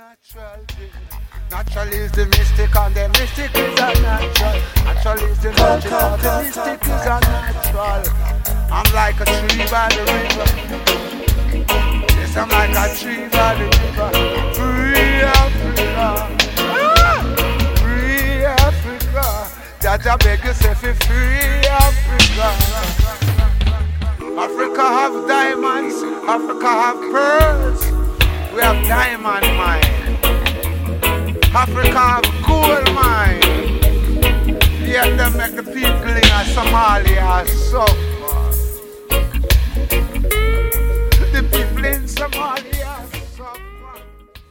natural thing. Natural is the mystic and the mystic is a natural. Natural is the magic and the mystic is a natural. I'm like a tree by the river. Yes, I'm like a tree by the river. Free Africa. Free Africa. That I beg you say for free Africa. Africa have diamonds. Africa have pearls. We have diamond mine. Africa have gold mine. Yet them make the people in Somalia so